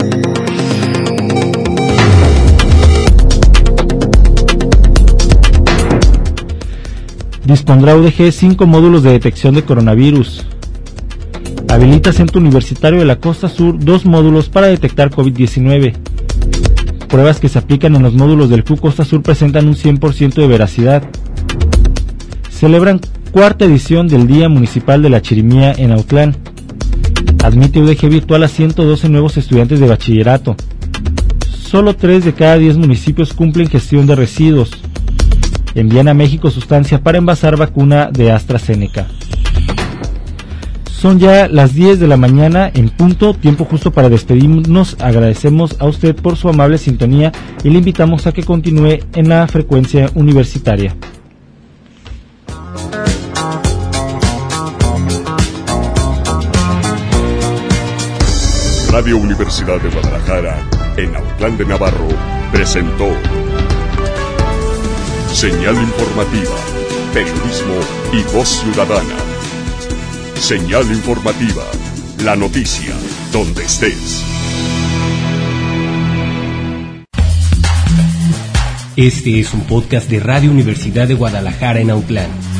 [SPEAKER 3] dispondrá U D G cinco módulos de detección de coronavirus. Habilita Centro Universitario de la Costa Sur dos módulos para detectar COVID diecinueve. Pruebas que se aplican en los módulos del C U Costa Sur presentan un cien por ciento de veracidad. Celebran cuarta edición del Día Municipal de la Chirimía en Autlán. Admite U D G virtual a ciento doce nuevos estudiantes de bachillerato. Solo tres de cada diez municipios cumplen gestión de residuos. Envían a México sustancia para envasar vacuna de AstraZeneca. Son ya las diez de la mañana en punto, tiempo justo para despedirnos. Agradecemos a usted por su amable sintonía y le invitamos a que continúe en la frecuencia universitaria.
[SPEAKER 2] Radio Universidad de Guadalajara, en Autlán de Navarro, presentó Señal Informativa, Periodismo y Voz Ciudadana. Señal Informativa, la noticia, donde estés.
[SPEAKER 1] Este es un podcast de Radio Universidad de Guadalajara en Autlán.